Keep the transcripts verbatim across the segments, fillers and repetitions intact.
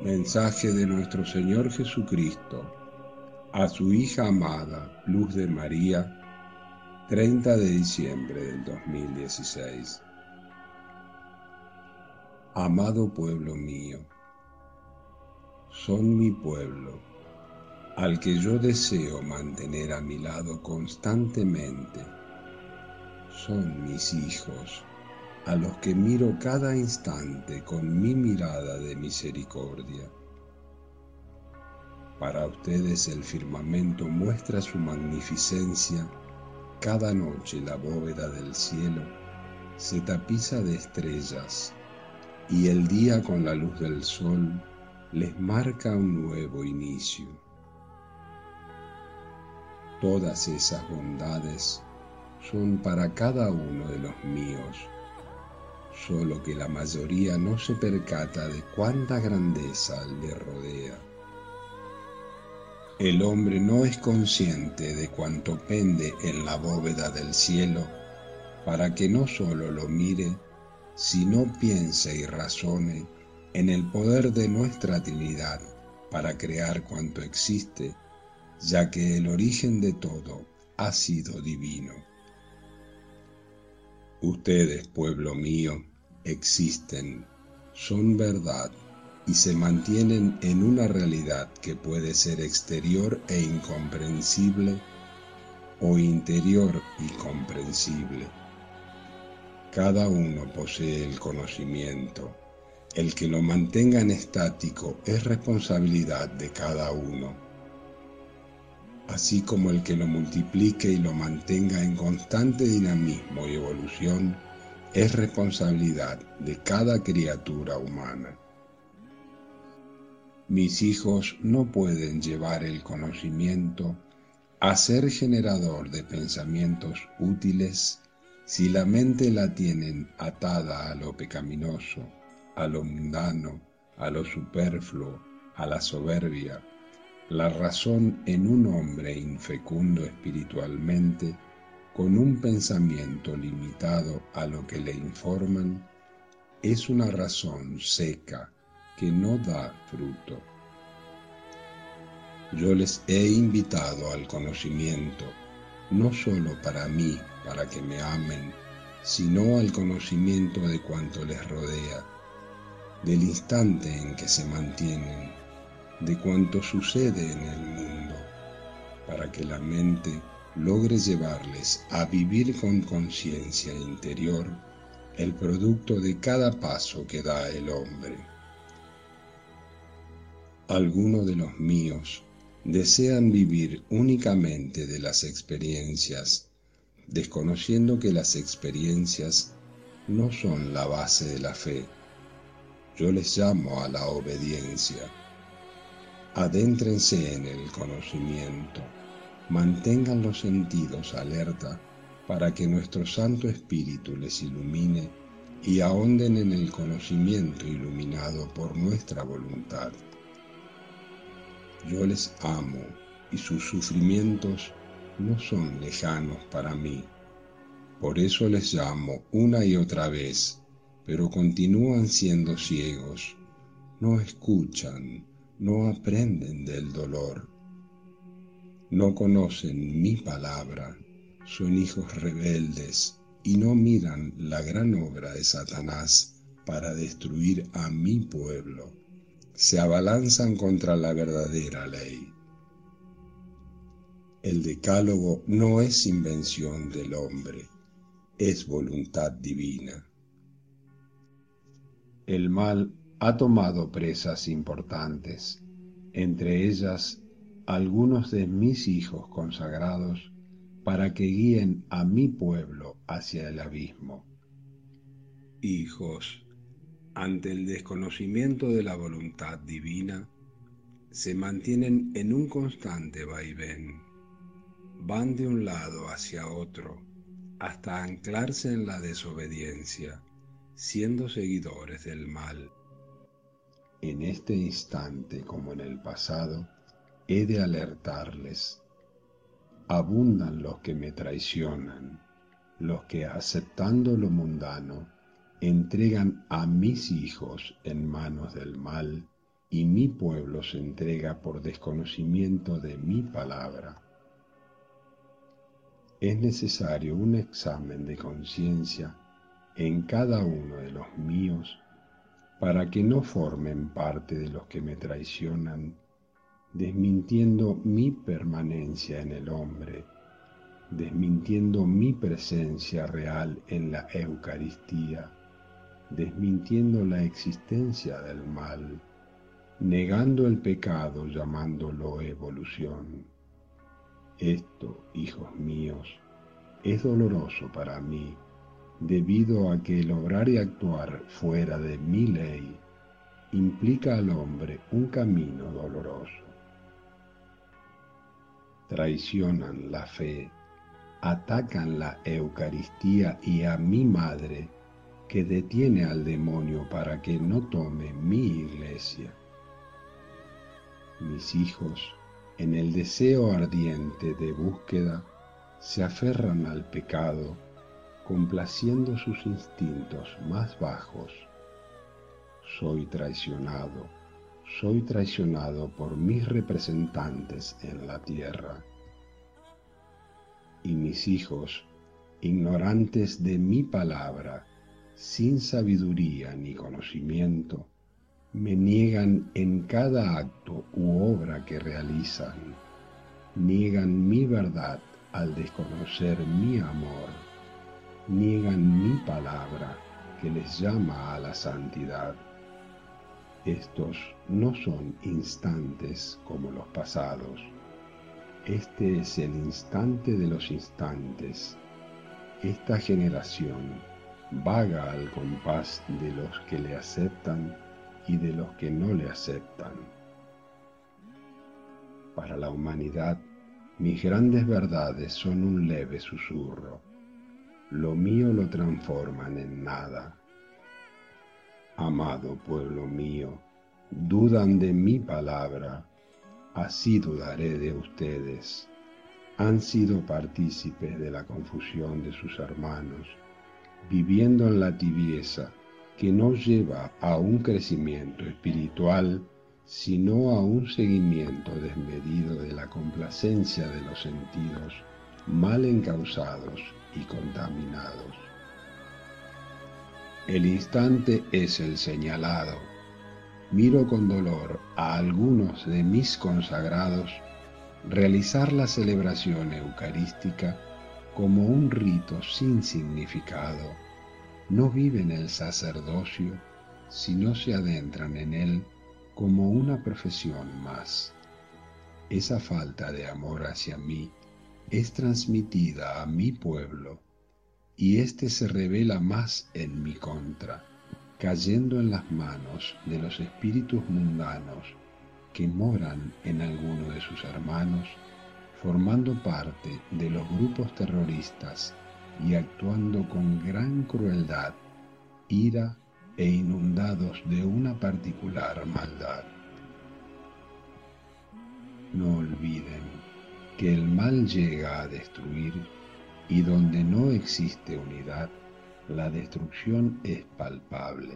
Mensaje de nuestro Señor Jesucristo a su hija amada, Luz de María, treinta de diciembre del dos mil dieciséis. Amado pueblo mío, son mi pueblo, al que yo deseo mantener a mi lado constantemente. Son mis hijos, a los que miro cada instante con mi mirada de misericordia. Para ustedes el firmamento muestra su magnificencia. Cada noche la bóveda del cielo se tapiza de estrellas y el día con la luz del sol les marca un nuevo inicio. Todas esas bondades son para cada uno de los míos, solo que la mayoría no se percata de cuánta grandeza le rodea. El hombre no es consciente de cuánto pende en la bóveda del cielo para que no solo lo mire, sino piense y razone en el poder de nuestra Trinidad para crear cuanto existe, ya que el origen de todo ha sido divino. Ustedes, pueblo mío, existen, son verdad, y se mantienen en una realidad que puede ser exterior e incomprensible o interior y comprensible. Cada uno posee el conocimiento. El que lo mantenga en estático es responsabilidad de cada uno, así como el que lo multiplique y lo mantenga en constante dinamismo y evolución es responsabilidad de cada criatura humana. Mis hijos no pueden llevar el conocimiento a ser generador de pensamientos útiles si la mente la tienen atada a lo pecaminoso, a lo mundano, a lo superfluo, a la soberbia. La razón en un hombre infecundo espiritualmente, con un pensamiento limitado a lo que le informan, es una razón seca, que no da fruto. Yo les he invitado al conocimiento, no solo para mí, para que me amen, sino al conocimiento de cuanto les rodea, del instante en que se mantienen, de cuanto sucede en el mundo, para que la mente logre llevarles a vivir con conciencia interior el producto de cada paso que da el hombre. Algunos de los míos desean vivir únicamente de las experiencias, desconociendo que las experiencias no son la base de la fe. Yo les llamo a la obediencia. Adéntrense en el conocimiento, mantengan los sentidos alerta para que nuestro Santo Espíritu les ilumine y ahonden en el conocimiento iluminado por nuestra voluntad. Yo les amo y sus sufrimientos no son lejanos para mí. Por eso les llamo una y otra vez, pero continúan siendo ciegos, no escuchan, no aprenden del dolor. No conocen mi palabra, son hijos rebeldes y no miran la gran obra de Satanás para destruir a mi pueblo. Se abalanzan contra la verdadera ley. El decálogo no es invención del hombre, es voluntad divina. El mal ha tomado presas importantes, entre ellas algunos de mis hijos consagrados, para que guíen a mi pueblo hacia el abismo. Hijos, ante el desconocimiento de la voluntad divina, se mantienen en un constante vaivén. Van de un lado hacia otro, hasta anclarse en la desobediencia, siendo seguidores del mal. En este instante, como en el pasado, he de alertarles. Abundan los que me traicionan, los que, aceptando lo mundano, entregan a mis hijos en manos del mal y mi pueblo se entrega por desconocimiento de mi palabra. Es necesario un examen de conciencia en cada uno de los míos para que no formen parte de los que me traicionan, desmintiendo mi permanencia en el hombre, desmintiendo mi presencia real en la Eucaristía, desmintiendo la existencia del mal, negando el pecado llamándolo evolución. Esto, hijos míos, es doloroso para mí, debido a que el obrar y actuar fuera de mi ley implica al hombre un camino doloroso. Traicionan la fe, atacan la Eucaristía y a mi madre, que detiene al demonio para que no tome mi iglesia. Mis hijos, en el deseo ardiente de búsqueda, se aferran al pecado, complaciendo sus instintos más bajos. Soy traicionado, soy traicionado por mis representantes en la tierra. Y mis hijos, ignorantes de mi palabra, sin sabiduría ni conocimiento, me niegan en cada acto u obra que realizan, niegan mi verdad al desconocer mi amor, niegan mi palabra que les llama a la santidad. Estos no son instantes como los pasados. Este es el instante de los instantes. Esta generación vaga al compás de los que le aceptan y de los que no le aceptan. Para la humanidad, mis grandes verdades son un leve susurro. Lo mío lo transforman en nada. Amado pueblo mío, dudan de mi palabra, así dudaré de ustedes. Han sido partícipes de la confusión de sus hermanos, viviendo en la tibieza que no lleva a un crecimiento espiritual, sino a un seguimiento desmedido de la complacencia de los sentidos mal encausados y contaminados. El instante es el señalado. Miro con dolor a algunos de mis consagrados realizar la celebración eucarística como un rito sin significado. No viven el sacerdocio, sino se adentran en él como una profesión más. Esa falta de amor hacia mí es transmitida a mi pueblo, y éste se revela más en mi contra, cayendo en las manos de los espíritus mundanos que moran en alguno de sus hermanos, formando parte de los grupos terroristas y actuando con gran crueldad, ira e inundados de una particular maldad. No olviden que el mal llega a destruir, y donde no existe unidad, la destrucción es palpable.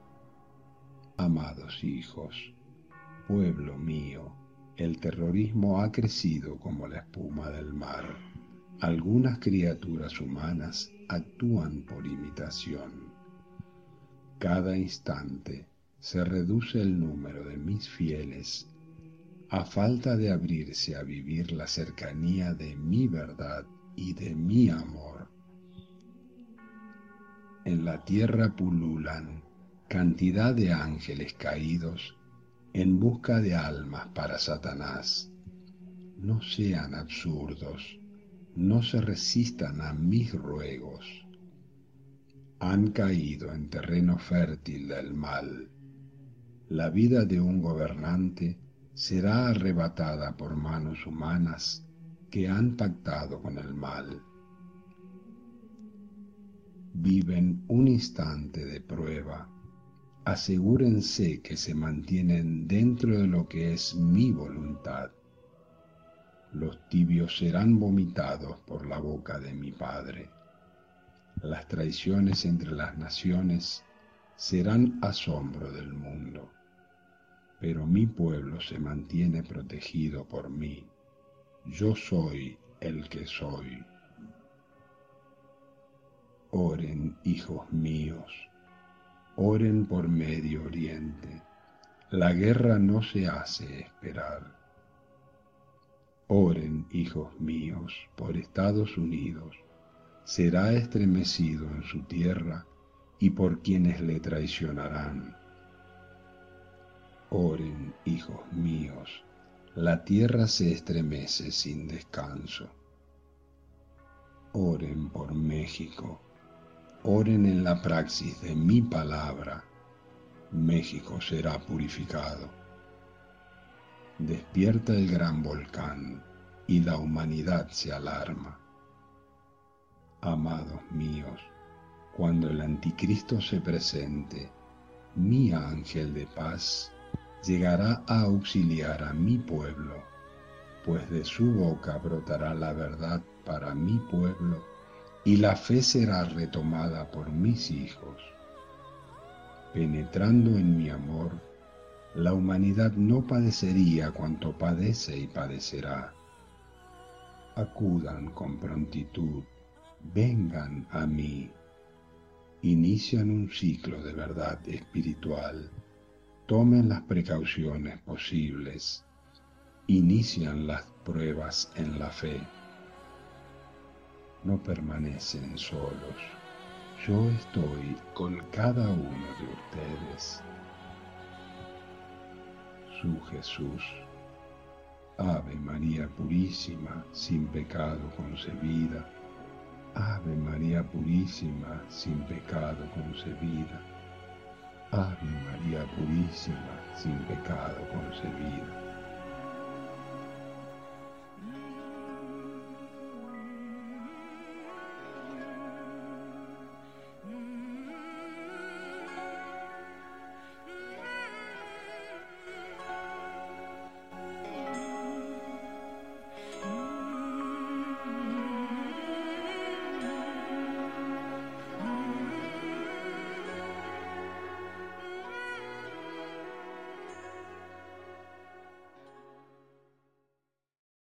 Amados hijos, pueblo mío, el terrorismo ha crecido como la espuma del mar. Algunas criaturas humanas actúan por imitación. Cada instante se reduce el número de mis fieles a falta de abrirse a vivir la cercanía de mi verdad y de mi amor. En la tierra pululan cantidad de ángeles caídos en busca de almas para Satanás. No sean absurdos, no se resistan a mis ruegos. Han caído en terreno fértil del mal. La vida de un gobernante será arrebatada por manos humanas que han pactado con el mal. Viven un instante de prueba. Asegúrense que se mantienen dentro de lo que es mi voluntad. Los tibios serán vomitados por la boca de mi Padre. Las traiciones entre las naciones serán asombro del mundo. pero mi pueblo se mantiene protegido por mí. Yo soy el que soy. Oren, hijos míos, oren por Medio Oriente. La guerra no se hace esperar. Oren, hijos míos, por Estados Unidos. Será estremecido en su tierra y por quienes le traicionarán. Oren, hijos míos, la tierra se estremece sin descanso. Oren por México, oren en la praxis de mi palabra. México será purificado. Despierta el gran volcán y la humanidad se alarma. Amados míos, cuando el anticristo se presente, mi ángel de paz llegará a auxiliar a mi pueblo, pues de su boca brotará la verdad para mi pueblo y la fe será retomada por mis hijos. Penetrando en mi amor, la humanidad no padecería cuanto padece y padecerá. Acudan con prontitud, vengan a mí. Inician un ciclo de verdad espiritual. Tomen las precauciones posibles. Inician las pruebas en la fe. No permanecen solos. Yo estoy con cada uno de ustedes. Su Jesús. Ave María Purísima, sin pecado concebida. Ave María Purísima, sin pecado concebida. Ave María Purísima, sin pecado concebida.